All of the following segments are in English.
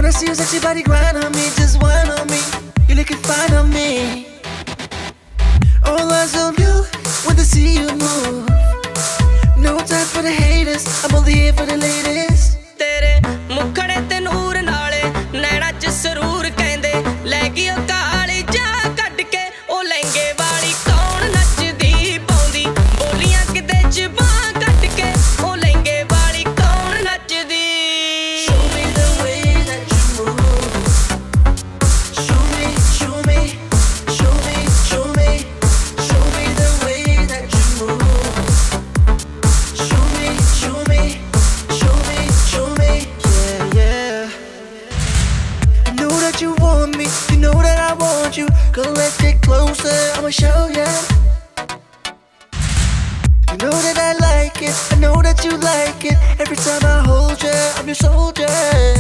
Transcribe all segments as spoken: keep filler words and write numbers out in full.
Wanna see your sexy body grind on me, just whine on me. You looking fine on me. All eyes on you when they see you move. No time for the haters, I'm only here for the ladies. तेरे मुखड़े ते नूर नाले नैना च सरूर कहंदे लैगी ओ काली जा cut के ओ लहंगे वाली कौन नचदी पौंदी बोलियां किते च बां कट के ओ लहंगे वाली कौन नचदी Show me the way that you move. Show me, show me, show me, show me. Show me the way that you move. Show me, show me, show me, show me. Yeah, yeah. I know that you want me, you know that I want you. Girl, let's get closer, I'ma show ya. You know that I like it, I know that you like it. Every time I hold ya, I'm your soldier.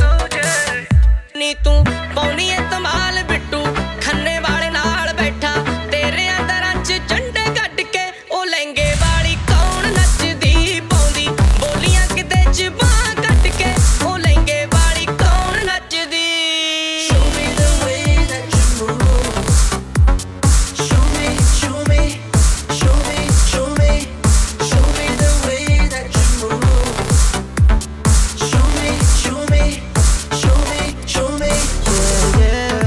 नी तू पौनी है तमाल बिट्टू खन्ने वाले नाल बैठा तेरे अंदरां च झंडे cut के ओ लहंगे वाली कौन नचदी पौंदी बोलियां किते च बां कट के ओ लहंगे वाली कौन नचदी Show me the way that you move. Show me, show me, show me, show me. Show me the way that you move. Show me, show me, show me, show me. Yeah,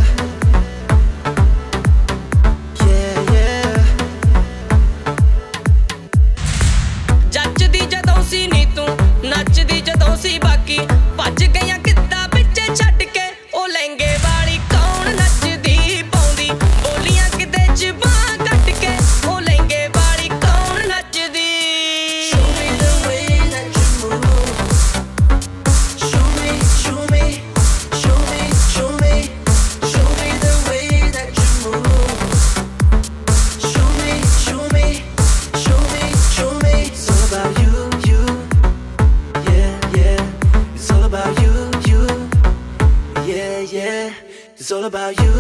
yeah. Yeah, yeah. जचदी जदों सी नी तू नचदी जदों सी बाकी भज गईयां कित्ता पिछे छड्ड के ओ लहंगे वाली कौन नचदी पौंदी बोलियां किते च बां कट के ओ लहंगे वाली कौन नचदी Show me the way that you move. Show me, show me, show me, show me. Show me the way that you move. Show me, show me, show me, show me. It's all about you, you. Yeah, yeah. It's all about you, you. Yeah, yeah. It's all about you.